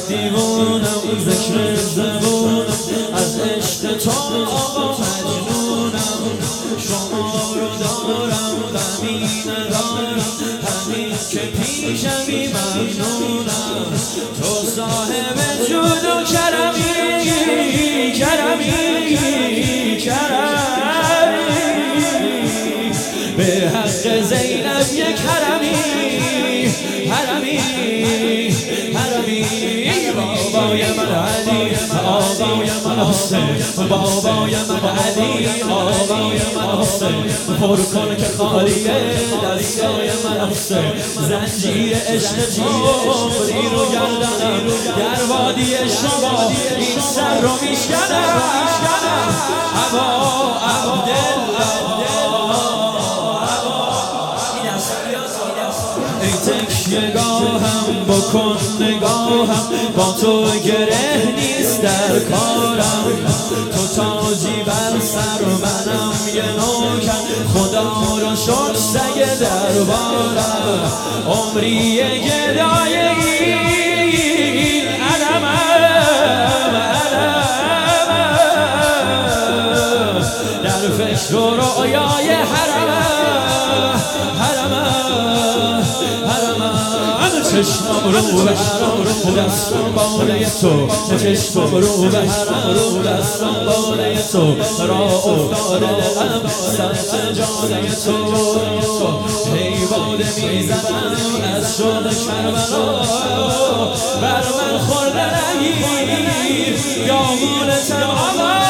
دیوونم ذکر زبونم از عشق تو آقا مجنونم شما رو دارم غمی ندارم همین که پیشمی ممنونم تو صاحب جود و کرمی کرمی کرمی به حق زینب یک حرمی حرمی حرمی بابای من علی آقای من حسین بابای من علی آقای من حسین پر کن که خالیه دستای من حسین زنجیر عشق جبری رو گردنم در وادی شما این سر رو میشکنم ابا ای تکیه‌گاهم بکن نگاهم با تو گره نیست در کارم تو تاجی بر سر منم یه نوکر خدا رو شد سگ دربارم عمری گدایگی در فکر و رؤیای چشمم رو به حرام دستم باله تو چشمم رو به حرام دستم باله تو را افتاده دلم سر سجاده تو هی باده میزنم از شوق کربلا بر من خورده نگیر یا مولتم